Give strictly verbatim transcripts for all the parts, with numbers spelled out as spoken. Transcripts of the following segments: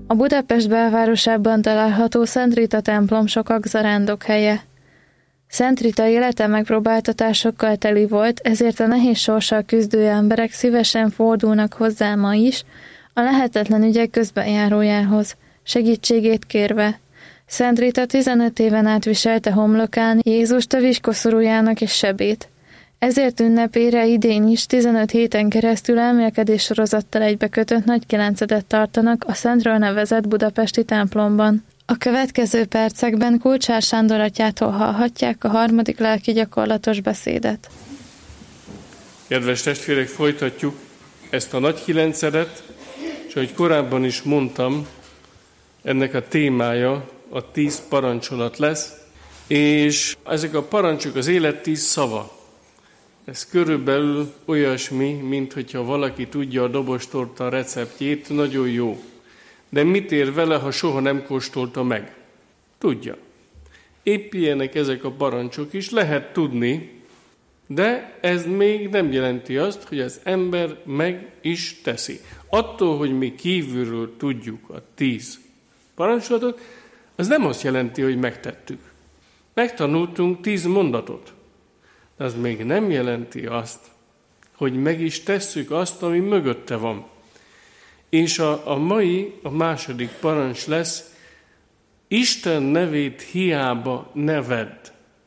A Budapest belvárosában található Szent Rita templom sokak zarándokhelye. Szent Rita élete megpróbáltatásokkal teli volt, ezért a nehéz sorssal küzdő emberek szívesen fordulnak hozzá ma is, a lehetetlen ügyek közbenjárójához, segítségét kérve. Szent Rita tizenöt éven át viselte homlokán Jézust a viskoszorújának és sebét. Ezért ünnepére idén is tizenöt héten keresztül elmélkedés sorozattal egybekötött nagykilencedet tartanak a Szentről nevezett budapesti templomban. A következő percekben Kulcsár Sándor atyától hallhatják a harmadik lelki gyakorlatos beszédet. Kedves testvérek, folytatjuk ezt a nagykilencedet, és ahogy korábban is mondtam, ennek a témája a tíz parancsolat lesz, és ezek a parancsok az élet tíz szava. Ez körülbelül olyasmi, mint hogyha valaki tudja a dobostorta receptjét, nagyon jó. De mit ér vele, ha soha nem kóstolta meg? Tudja. Épp ilyenek ezek a parancsok is, lehet tudni, de ez még nem jelenti azt, hogy az ember meg is teszi. Attól, hogy mi kívülről tudjuk a tíz parancsolatot, az nem azt jelenti, hogy megtettük. Megtanultunk tíz mondatot. De az még nem jelenti azt, hogy meg is tesszük azt, ami mögötte van. És a, a mai, a második parancs lesz, Isten nevét hiába ne vedd.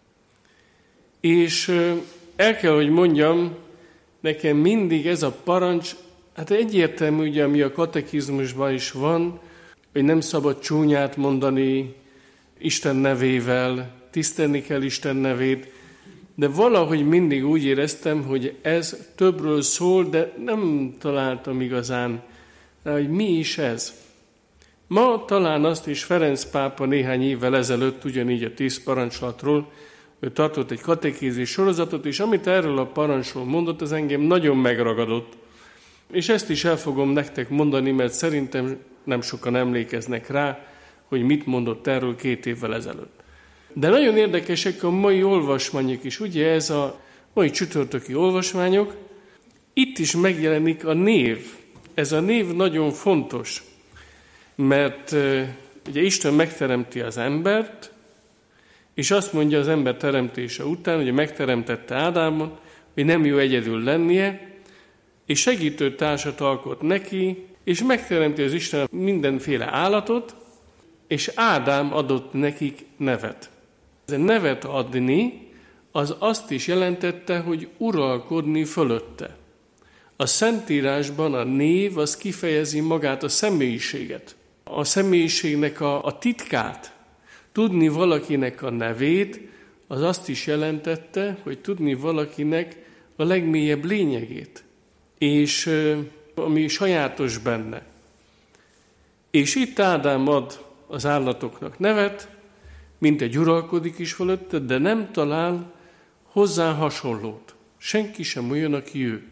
És el kell, hogy mondjam, nekem mindig ez a parancs, hát egyértelmű, ugye, ami a katekizmusban is van, hogy nem szabad csúnyát mondani Isten nevével, tisztelni kell Isten nevét, de valahogy mindig úgy éreztem, hogy ez többről szól, de nem találtam igazán, hogy mi is ez. Ma talán azt is Ferenc pápa néhány évvel ezelőtt, ugyanígy a tíz parancsolatról, ő tartott egy katekézis sorozatot, és amit erről a parancsról mondott, az engem nagyon megragadott. És ezt is el fogom nektek mondani, mert szerintem nem sokan emlékeznek rá, hogy mit mondott erről két évvel ezelőtt. De nagyon érdekesek a mai olvasmányok is, ugye ez a mai csütörtöki olvasmányok, itt is megjelenik a név. Ez a név nagyon fontos, mert ugye Isten megteremti az embert, és azt mondja az ember teremtése után, hogy megteremtette Ádámot, hogy nem jó egyedül lennie, és segítő társat alkot neki, és megteremti az Isten mindenféle állatot, és Ádám adott nekik nevet. Ez nevet adni, az azt is jelentette, hogy uralkodni fölötte. A Szentírásban a név az kifejezi magát a személyiséget. A személyiségnek a, a titkát, tudni valakinek a nevét, az azt is jelentette, hogy tudni valakinek a legmélyebb lényegét, és ami sajátos benne. És itt Ádám ad az állatoknak nevet, mint egy uralkodik is fölötte, de nem talál hozzá hasonlót. Senki sem olyan, aki ő.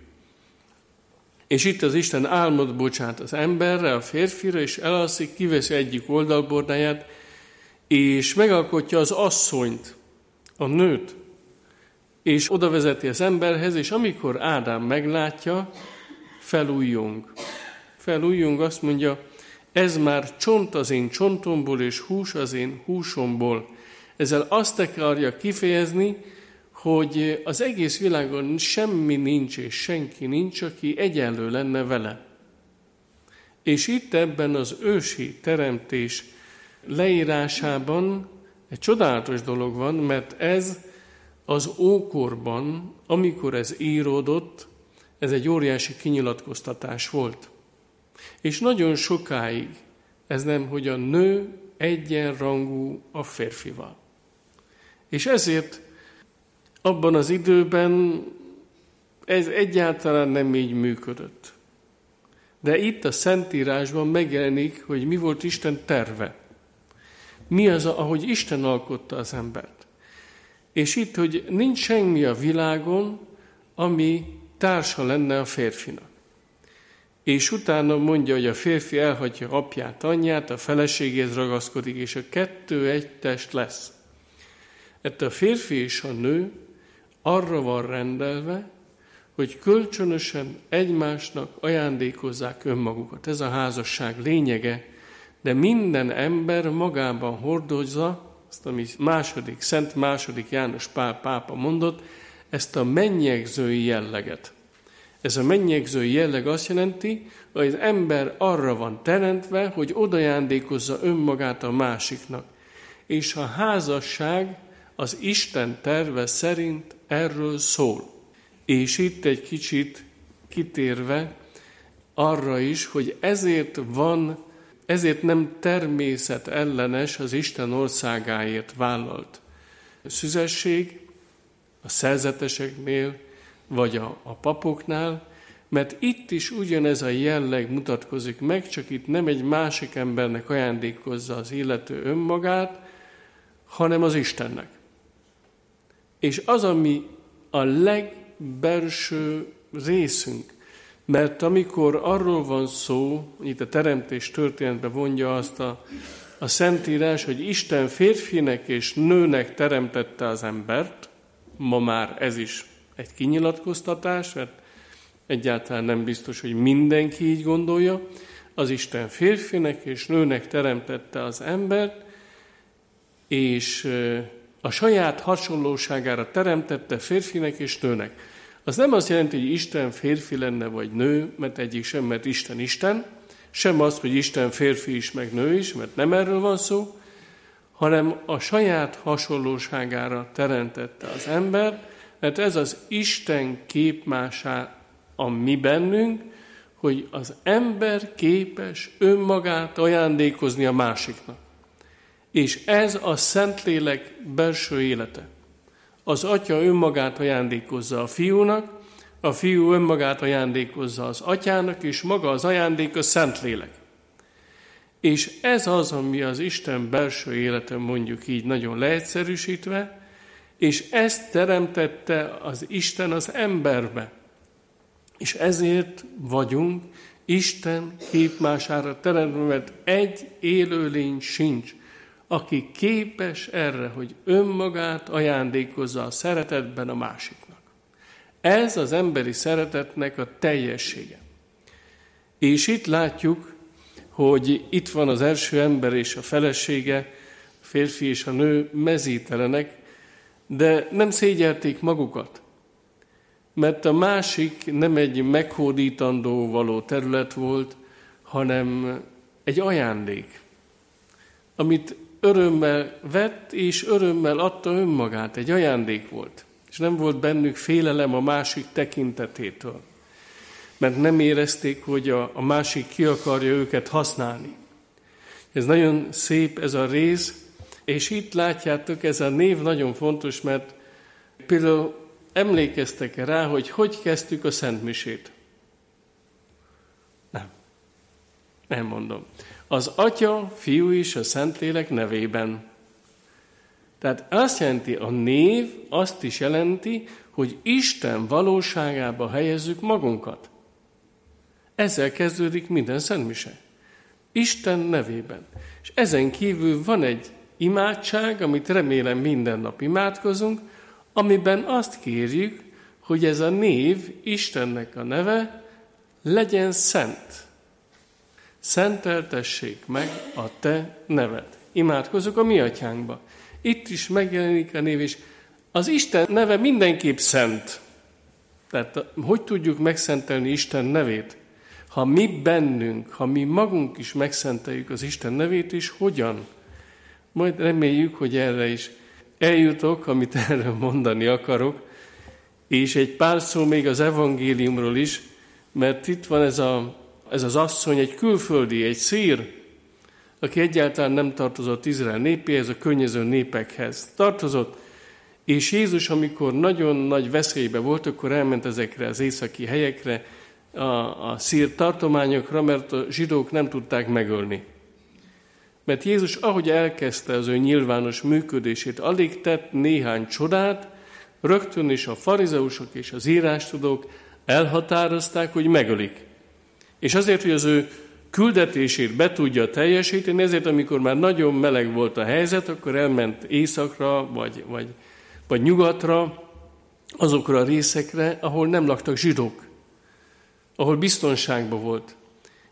És itt az Isten álmot bocsát az emberre, a férfira, és elalszik, kiveszi egyik oldalbordáját, és megalkotja az asszonyt, a nőt, és oda vezeti az emberhez, és amikor Ádám meglátja, felújjong. Felújjong, azt mondja, ez már csont az én csontomból, és hús az én húsomból. Ezzel azt akarja kifejezni, hogy az egész világon semmi nincs, és senki nincs, aki egyenlő lenne vele. És itt ebben az ősi teremtés leírásában egy csodálatos dolog van, mert ez az ókorban, amikor ez íródott, ez egy óriási kinyilatkoztatás volt. És nagyon sokáig ez nem, hogy a nő egyenrangú a férfival. És ezért abban az időben ez egyáltalán nem így működött. De itt a Szentírásban megjelenik, hogy mi volt Isten terve. Mi az, ahogy Isten alkotta az embert. És itt, hogy nincs semmi a világon, ami társa lenne a férfinak. És utána mondja, hogy a férfi elhagyja apját, anyját, a feleségéhez ragaszkodik, és a kettő egy test lesz. Ettől a férfi és a nő arra van rendelve, hogy kölcsönösen egymásnak ajándékozzák önmagukat. Ez a házasság lényege, de minden ember magában hordozza, azt ami második, Szent második János Pál pápa mondott, ezt a mennyegzői jelleget. Ez a mennyegzői jelleg azt jelenti, hogy az ember arra van teremtve, hogy odajándékozza önmagát a másiknak. És a házasság az Isten terve szerint erről szól. És itt egy kicsit kitérve arra is, hogy ezért van, ezért nem természetellenes az Isten országáért vállalt szüzesség a szerzeteseknél, vagy a, a papoknál, mert itt is ugyanez a jelleg mutatkozik meg, csak itt nem egy másik embernek ajándékozza az illető önmagát, hanem az Istennek. És az, ami a legbelső részünk, mert amikor arról van szó, itt a teremtés történetben vonja azt a, a Szentírás, hogy Isten férfinek és nőnek teremtette az embert, ma már ez is egy kinyilatkoztatás, mert egyáltalán nem biztos, hogy mindenki így gondolja, az Isten férfinek és nőnek teremtette az embert, és a saját hasonlóságára teremtette férfinek és nőnek. Az nem azt jelenti, hogy Isten férfi lenne vagy nő, mert egyik sem, mert Isten Isten, sem az, hogy Isten férfi is, meg nő is, mert nem erről van szó, hanem a saját hasonlóságára teremtette az ember, mert ez az Isten képmásá a mi bennünk, hogy az ember képes önmagát ajándékozni a másiknak. És ez a Szentlélek belső élete. Az Atya önmagát ajándékozza a Fiúnak, a Fiú önmagát ajándékozza az Atyának, és maga az ajándék a Szentlélek. És ez az, ami az Isten belső élete, mondjuk így nagyon leegyszerűsítve, és ezt teremtette az Isten az emberbe. És ezért vagyunk Isten képmására teremtve, mert egy élőlény sincs, aki képes erre, hogy önmagát ajándékozza a szeretetben a másiknak. Ez az emberi szeretetnek a teljessége. És itt látjuk, hogy itt van az első ember és a felesége, a férfi és a nő mezítelenek, de nem szégyelték magukat, mert a másik nem egy meghódítandó való terület volt, hanem egy ajándék, amit örömmel vett és örömmel adta önmagát, egy ajándék volt. És nem volt bennük félelem a másik tekintetétől, mert nem érezték, hogy a, a másik ki akarja őket használni. Ez nagyon szép ez a rész, és itt látjátok, ez a név nagyon fontos, mert például emlékeztek rá, hogy hogy kezdtük a Szentmisét? Nem. Nem mondom. Az Atya, Fiú és a Szentlélek nevében. Tehát azt jelenti, a név azt is jelenti, hogy Isten valóságába helyezzük magunkat. Ezzel kezdődik minden szentmise. Isten nevében. És ezen kívül van egy imádság, amit remélem minden nap imádkozunk, amiben azt kérjük, hogy ez a név, Istennek a neve, legyen szent. Szenteltessék meg a te neved. Imádkozunk a mi atyánkba. Itt is megjelenik a név, és az Isten neve mindenképp szent. Tehát hogy tudjuk megszentelni Isten nevét? Ha mi bennünk, ha mi magunk is megszenteljük az Isten nevét, és hogyan? Majd reméljük, hogy erre is eljutok, amit erről mondani akarok, és egy pár szó még az evangéliumról is, mert itt van ez, a, ez az asszony, egy külföldi, egy szír, aki egyáltalán nem tartozott Izrael népéhez, a környező népekhez tartozott, és Jézus, amikor nagyon nagy veszélybe volt, akkor elment ezekre az északi helyekre, a, a szír tartományokra, mert a zsidók nem tudták megölni. Mert Jézus, ahogy elkezdte az ő nyilvános működését, alig tett néhány csodát, rögtön is a farizeusok és az írástudók elhatározták, hogy megölik. És azért, hogy az ő küldetését be tudja teljesíteni, ezért, amikor már nagyon meleg volt a helyzet, akkor elment északra, vagy, vagy, vagy nyugatra, azokra a részekre, ahol nem laktak zsidók, ahol biztonságban volt.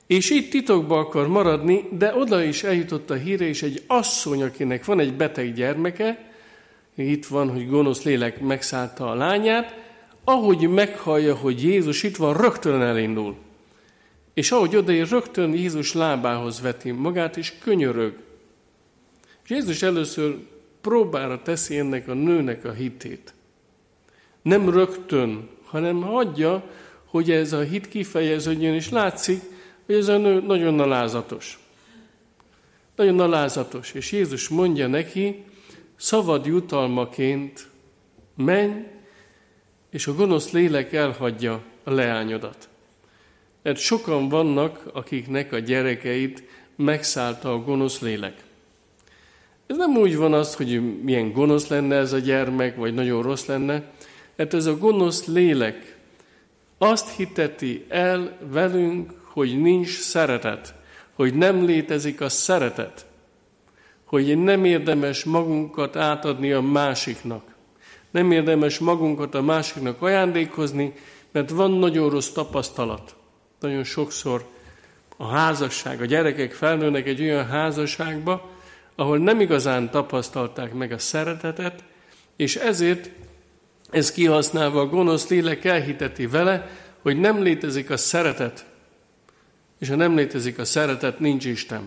És itt titokba akar maradni, de oda is eljutott a híre, és egy asszony, akinek van egy beteg gyermeke, itt van, hogy gonosz lélek megszállta a lányát, ahogy meghallja, hogy Jézus itt van, rögtön elindul. És ahogy odaér, rögtön Jézus lábához veti magát, és könyörög. És Jézus először próbára teszi ennek a nőnek a hitét. Nem rögtön, hanem hagyja, hogy ez a hit kifejeződjön, és látszik, hogy ez a nő nagyon alázatos. Nagyon alázatos. És Jézus mondja neki, szabad jutalmaként menj, és a gonosz lélek elhagyja a leányodat. Mert sokan vannak, akiknek a gyerekeit megszállta a gonosz lélek. Ez nem úgy van az, hogy milyen gonosz lenne ez a gyermek, vagy nagyon rossz lenne, mert ez a gonosz lélek azt hiteti el velünk, hogy nincs szeretet, hogy nem létezik a szeretet, hogy nem érdemes magunkat átadni a másiknak, nem érdemes magunkat a másiknak ajándékozni, mert van nagyon rossz tapasztalat. Nagyon sokszor a házasság, a gyerekek felnőnek egy olyan házasságba, ahol nem igazán tapasztalták meg a szeretetet, és ezért ez kihasználva a gonosz lélek elhiteti vele, hogy nem létezik a szeretet, és ha nem létezik a szeretet, nincs Isten.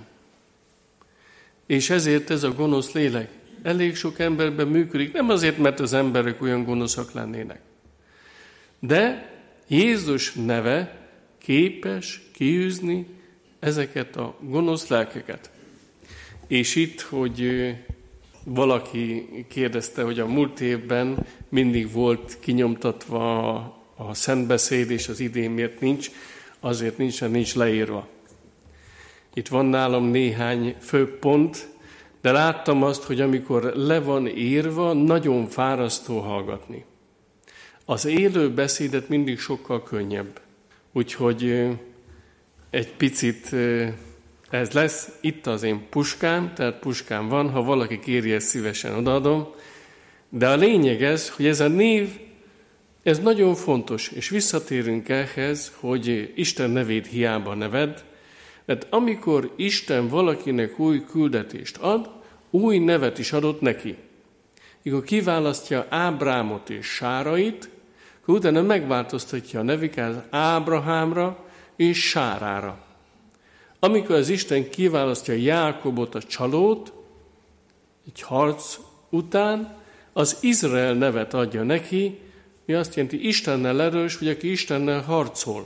És ezért ez a gonosz lélek elég sok emberben működik, nem azért, mert az emberek olyan gonoszak lennének. De Jézus neve képes kiűzni ezeket a gonosz lelkeket. És itt, hogy valaki kérdezte, hogy a múlt évben mindig volt kinyomtatva a szentbeszéd, és az idén miért nincs, azért nincs, mert nincs leírva. Itt van nálam néhány fő pont, de láttam azt, hogy amikor le van írva, nagyon fárasztó hallgatni. Az élő beszédet mindig sokkal könnyebb. Úgyhogy egy picit ez lesz. Itt az én puskám, tehát puskám van, ha valaki kéri, ezt szívesen odaadom. De a lényeg ez, hogy ez a név, ez nagyon fontos, és visszatérünk ehhez, hogy Isten nevét hiába neved, mert amikor Isten valakinek új küldetést ad, új nevet is adott neki. Amikor kiválasztja Ábrámot és Sárait, akkor utána megváltoztatja a nevüket Ábrahámra és Sárára. Amikor az Isten kiválasztja Jákobot, a csalót, egy harc után, az Izrael nevet adja neki, mi azt jelenti, Istennel erős, vagy aki Istennel harcol.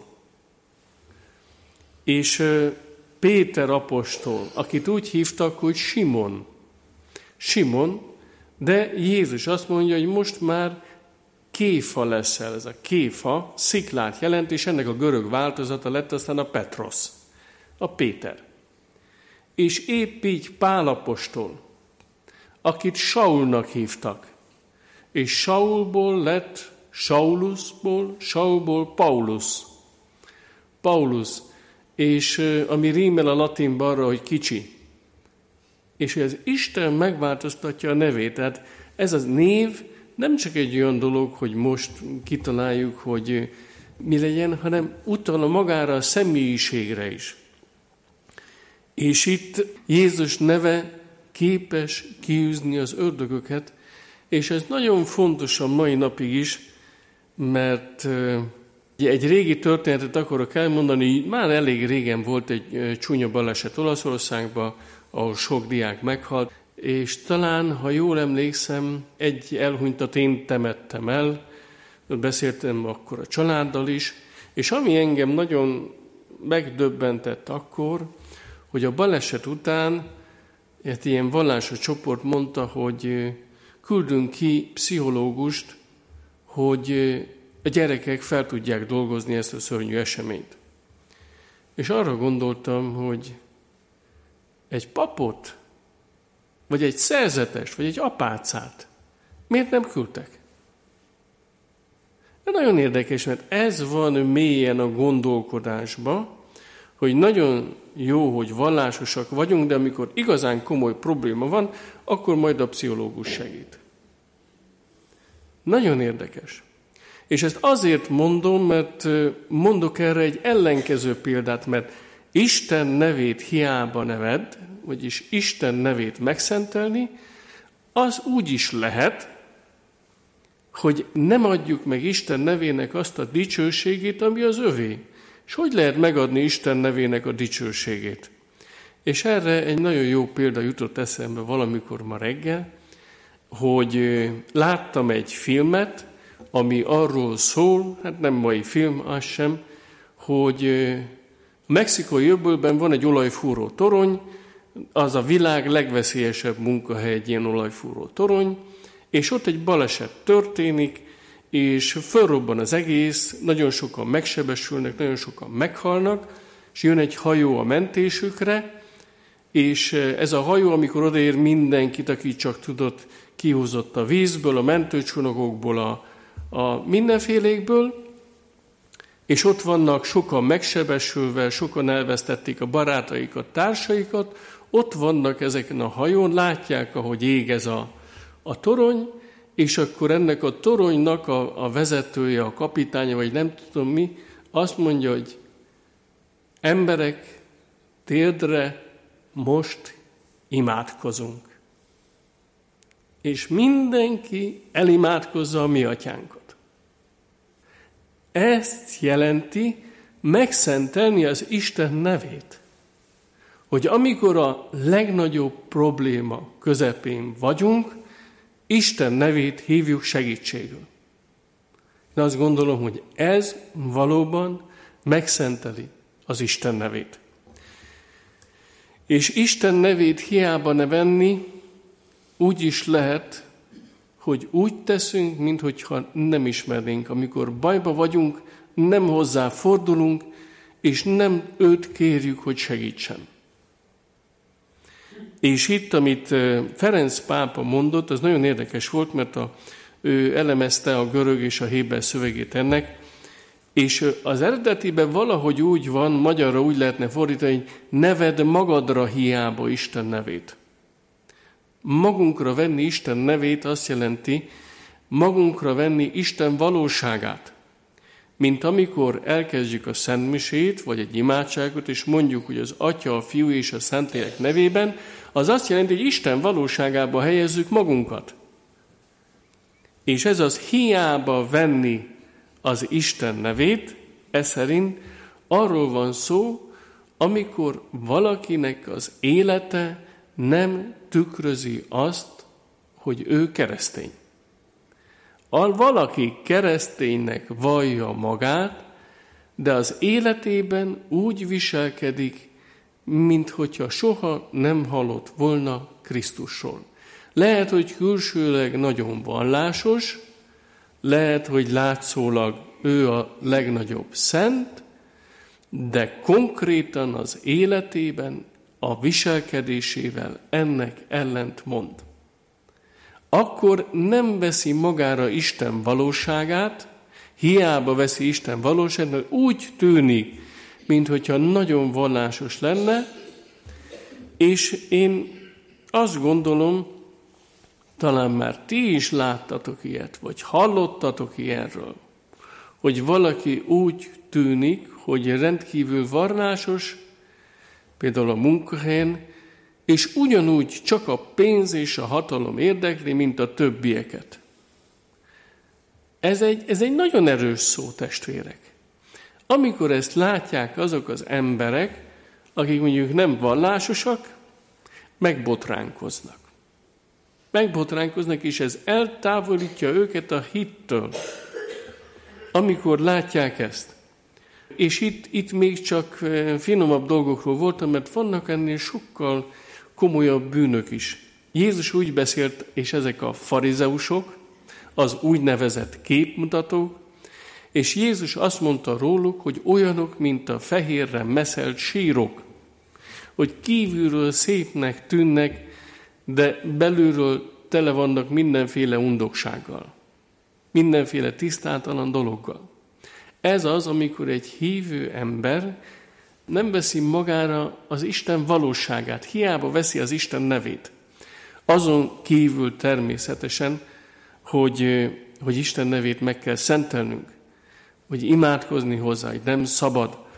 És Péter apostol, akit úgy hívtak, hogy Simon. Simon, de Jézus azt mondja, hogy most már Kéfa leszel. Ez a Kéfa sziklát jelent, és ennek a görög változata lett aztán a Petros, a Péter. És épp így Pál apostol, akit Saulnak hívtak, és Saulból lett Saulusból, Saulból Paulus. Paulus, és ami rímel a latinba arra, hogy kicsi. És hogy az Isten megváltoztatja a nevét. Tehát ez az név nem csak egy olyan dolog, hogy most kitaláljuk, hogy mi legyen, hanem utal magára a személyiségre is. És itt Jézus neve képes kiűzni az ördögöket, és ez nagyon fontos a mai napig is, mert egy régi történetet akarok elmondani, már elég régen volt egy csúnya baleset Olaszországban, ahol sok diák meghalt, és talán, ha jól emlékszem, egy elhunytat én temettem el, beszéltem akkor a családdal is, és ami engem nagyon megdöbbentett akkor, hogy a baleset után egy ilyen vallásos csoport mondta, hogy küldünk ki pszichológust, hogy a gyerekek fel tudják dolgozni ezt a szörnyű eseményt. És arra gondoltam, hogy egy papot, vagy egy szerzetest, vagy egy apácát miért nem küldtek? De nagyon érdekes, mert ez van mélyen a gondolkodásban, hogy nagyon jó, hogy vallásosak vagyunk, de amikor igazán komoly probléma van, akkor majd a pszichológus segít. Nagyon érdekes. És ezt azért mondom, mert mondok erre egy ellenkező példát, mert Isten nevét hiába neved, vagyis Isten nevét megszentelni, az úgy is lehet, hogy nem adjuk meg Isten nevének azt a dicsőségét, ami az övé. És hogy lehet megadni Isten nevének a dicsőségét? És erre egy nagyon jó példa jutott eszembe valamikor ma reggel, hogy láttam egy filmet, ami arról szól, hát nem mai film, az sem, hogy a mexikói öbölben van egy olajfúró torony, az a világ legveszélyesebb munkahely, egy ilyen olajfúró torony, és ott egy baleset történik, és fölrobban az egész, nagyon sokan megsebesülnek, nagyon sokan meghalnak, és jön egy hajó a mentésükre, és ez a hajó, amikor odaér mindenkit, aki csak tudott, kihúzott a vízből, a mentőcsónakokból, a, a mindenfélékből, és ott vannak sokan megsebesülve, sokan elvesztették a barátaikat, társaikat, ott vannak ezeken a hajón, látják, ahogy ég ez a, a torony, és akkor ennek a toronynak a, a vezetője, a kapitánya, vagy nem tudom mi, azt mondja, hogy emberek, térdre most imádkozunk. És mindenki elimádkozza a mi atyánkat. Ezt jelenti megszentelni az Isten nevét. Hogy amikor a legnagyobb probléma közepén vagyunk, Isten nevét hívjuk segítségül. Én azt gondolom, hogy ez valóban megszenteli az Isten nevét. És Isten nevét hiába nevenni úgy is lehet, hogy úgy teszünk, minthogyha nem ismernénk. Amikor bajba vagyunk, nem hozzá fordulunk, és nem őt kérjük, hogy segítsen. És itt, amit Ferenc pápa mondott, az nagyon érdekes volt, mert a, ő elemezte a görög és a héber szövegét ennek, és az eredetiben valahogy úgy van, magyarra úgy lehetne fordítani, hogy neved magadra hiába Isten nevét. Magunkra venni Isten nevét azt jelenti, magunkra venni Isten valóságát. Mint amikor elkezdjük a szentmisét, vagy egy imádságot, és mondjuk, hogy az Atya, a Fiú és a Szentlélek nevében, az azt jelenti, hogy Isten valóságába helyezzük magunkat. És ez az hiába venni az Isten nevét, ez szerint arról van szó, amikor valakinek az élete nem tükrözi azt, hogy ő keresztény. A valaki kereszténynek vallja magát, de az életében úgy viselkedik, minthogyha soha nem hallott volna Krisztusról. Lehet, hogy külsőleg nagyon vallásos, lehet, hogy látszólag ő a legnagyobb szent, de konkrétan az életében, a viselkedésével ennek ellent mond. Akkor nem veszi magára Isten valóságát, hiába veszi Isten valóságát, mert úgy tűnik, minthogyha nagyon vallásos lenne, és én azt gondolom, talán már ti is láttatok ilyet, vagy hallottatok ilyenről, hogy valaki úgy tűnik, hogy rendkívül vallásos, például a munkahelyen, és ugyanúgy csak a pénz és a hatalom érdekli, mint a többieket. Ez egy, ez egy nagyon erős szó, testvérek. Amikor ezt látják azok az emberek, akik mondjuk nem vallásosak, megbotránkoznak. Megbotránkoznak, és ez eltávolítja őket a hittől, amikor látják ezt. És itt, itt még csak finomabb dolgokról voltam, mert vannak ennél sokkal komolyabb bűnök is. Jézus úgy beszélt, és ezek a farizeusok, az úgynevezett képmutatók, és Jézus azt mondta róluk, hogy olyanok, mint a fehérre meszelt sírok, hogy kívülről szépnek tűnnek, de belülről tele vannak mindenféle undoksággal, mindenféle tisztátalan dologgal. Ez az, amikor egy hívő ember nem veszi magára az Isten valóságát, hiába veszi az Isten nevét. Azon kívül természetesen, hogy, hogy Isten nevét meg kell szentelnünk, hogy imádkozni hozzá, hogy nem szabad,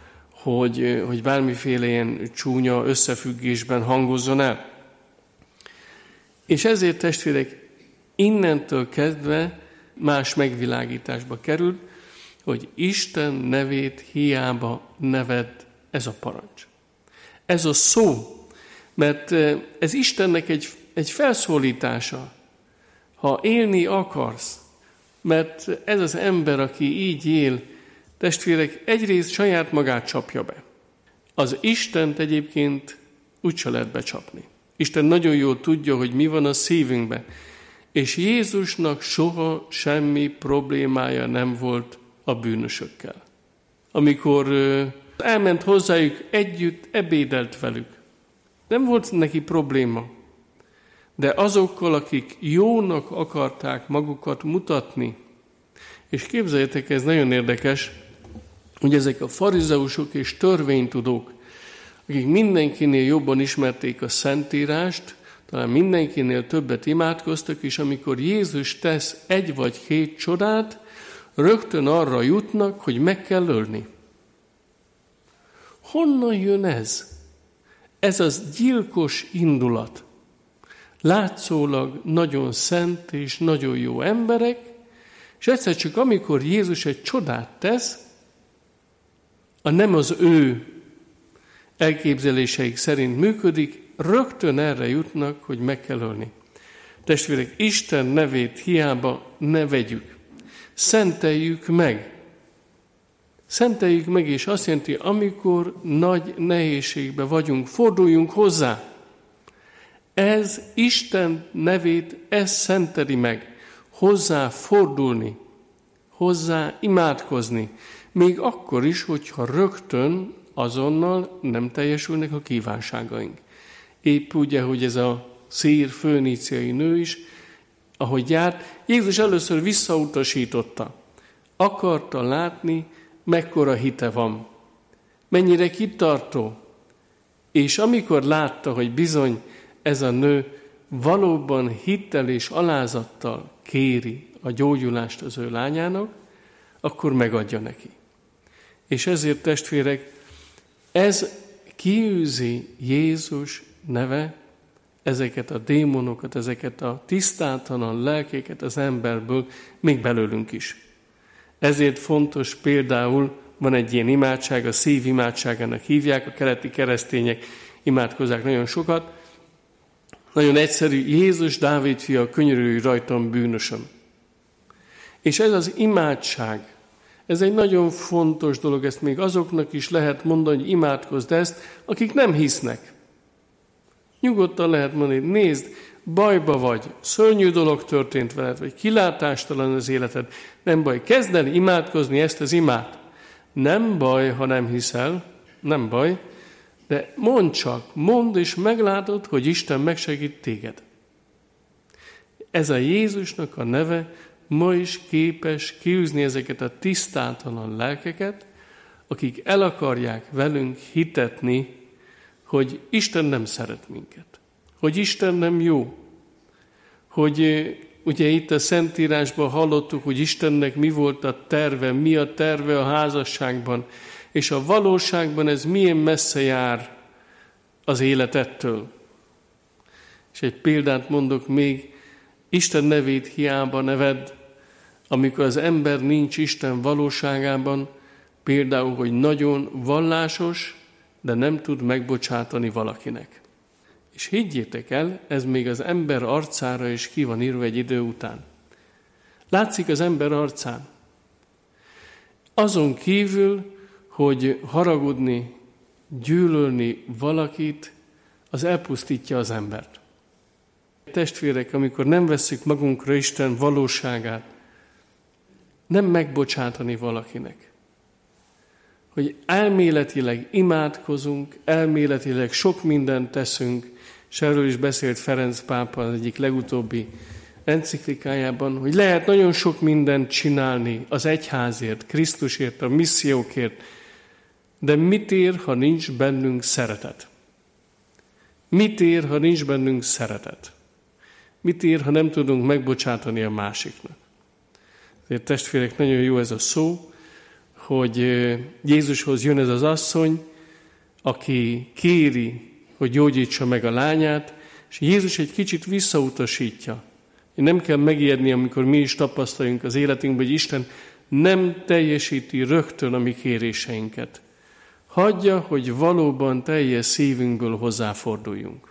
hogy, hogy bármiféle ilyen csúnya összefüggésben hangozzon el. És ezért, testvérek, innentől kezdve más megvilágításba kerül, hogy Isten nevét hiába neved ez a parancs. Ez a szó, mert ez Istennek egy, egy felszólítása. Ha élni akarsz, mert ez az ember, aki így él, testvérek, egyrészt saját magát csapja be. Az Istent egyébként úgyse lehet becsapni. Isten nagyon jól tudja, hogy mi van a szívünkben. És Jézusnak soha semmi problémája nem volt a bűnösökkel. Amikor elment hozzájuk, együtt ebédelt velük. Nem volt neki probléma. De azokkal, akik jónak akarták magukat mutatni, és képzeljétek, ez nagyon érdekes, hogy ezek a farizeusok és törvénytudók, akik mindenkinél jobban ismerték a Szentírást, talán mindenkinél többet imádkoztak, és amikor Jézus tesz egy vagy hét csodát, rögtön arra jutnak, hogy meg kell ölni. Honnan jön ez? Ez az gyilkos indulat. Látszólag nagyon szent és nagyon jó emberek, és egyszer csak amikor Jézus egy csodát tesz, a nem az ő elképzeléseik szerint működik, rögtön erre jutnak, hogy meg kell ölni. Testvérek, Isten nevét hiába ne vegyük. Szenteljük meg. Szenteljük meg, és azt jelenti, amikor nagy nehézségbe vagyunk, forduljunk hozzá. Ez Isten nevét, ez szenteli meg. Hozzá fordulni, hozzá imádkozni. Még akkor is, hogyha rögtön, azonnal nem teljesülnek a kívánságaink. Épp úgy, hogy ez a szír föníciai nő is, ahogy járt, Jézus először visszautasította. Akarta látni, mekkora hite van, mennyire kitartó. És amikor látta, hogy bizony ez a nő valóban hittel és alázattal kéri a gyógyulást az ő lányának, akkor megadja neki. És ezért, testvérek, ez kiűzi Jézus neve ezeket a démonokat, ezeket a tisztátalan lelkéket az emberből, még belőlünk is. Ezért fontos például, van egy ilyen imádság, a szív imádságának hívják, a keleti keresztények imádkozzák nagyon sokat. Nagyon egyszerű, Jézus, Dávid fia, könyörülj rajtam, bűnösöm. És ez az imádság, ez egy nagyon fontos dolog, ezt még azoknak is lehet mondani, hogy imádkozd ezt, akik nem hisznek. Nyugodtan lehet mondani, nézd, bajba vagy, szörnyű dolog történt veled, vagy kilátástalan az életed. Nem baj, kezd el imádkozni ezt az imát. Nem baj, ha nem hiszel, nem baj, de mondd csak, mondd és meglátod, hogy Isten megsegít téged. Ez a Jézusnak a neve ma is képes kiűzni ezeket a tisztátalan lelkeket, akik el akarják velünk hitetni, hogy Isten nem szeret minket, hogy Isten nem jó, hogy ugye itt a Szentírásban hallottuk, hogy Istennek mi volt a terve, mi a terve a házasságban, és a valóságban ez milyen messze jár az életettől. És egy példát mondok még, Isten nevét hiába neved, amikor az ember nincs Isten valóságában, például, hogy nagyon vallásos, de nem tud megbocsátani valakinek. És higgyétek el, ez még az ember arcára is ki van írva egy idő után. Látszik az ember arcán. Azon kívül, hogy haragudni, gyűlölni valakit, az elpusztítja az embert. Testvérek, amikor nem vesszük magunkra Isten valóságát, nem megbocsátani valakinek. Hogy elméletileg imádkozunk, elméletileg sok mindent teszünk, és erről is beszélt Ferenc pápa az egyik legutóbbi enciklikájában, hogy lehet nagyon sok mindent csinálni az egyházért, Krisztusért, a missziókért, de mit ér, ha nincs bennünk szeretet? Mit ér, ha nincs bennünk szeretet? Mit ér, ha nem tudunk megbocsátani a másiknak? Ezért testvérek, nagyon jó ez a szó, hogy Jézushoz jön ez az asszony, aki kéri, hogy gyógyítsa meg a lányát, és Jézus egy kicsit visszautasítja. Nem kell megijedni, amikor mi is tapasztaljunk az életünkben, hogy Isten nem teljesíti rögtön a mi kéréseinket. Hagyja, hogy valóban teljes szívünkből hozzáforduljunk.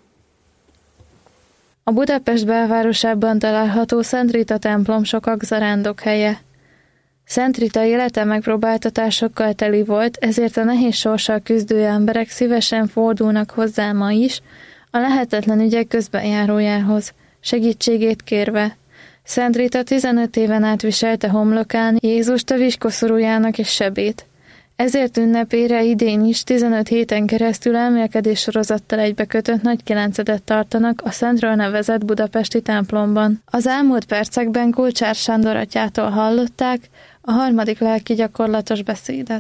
A Budapest belvárosában található Szent Rita templom sokak zarándokhelye. Szent Rita élete megpróbáltatásokkal teli volt, ezért a nehéz sorssal küzdő emberek szívesen fordulnak hozzá ma is, a lehetetlen ügyek közbenjárójához, segítségét kérve. Szent Rita tizenöt éven át viselte homlokán Jézust a viskoszorújának és sebét. Ezért ünnepére idén is tizenöt héten keresztül elmélkedés sorozattal egybekötött nagykilencedet tartanak a Szentről nevezett budapesti templomban. Az elmúlt percekben Kulcsár Sándor atyától hallották a harmadik lelki gyakorlatos beszédet.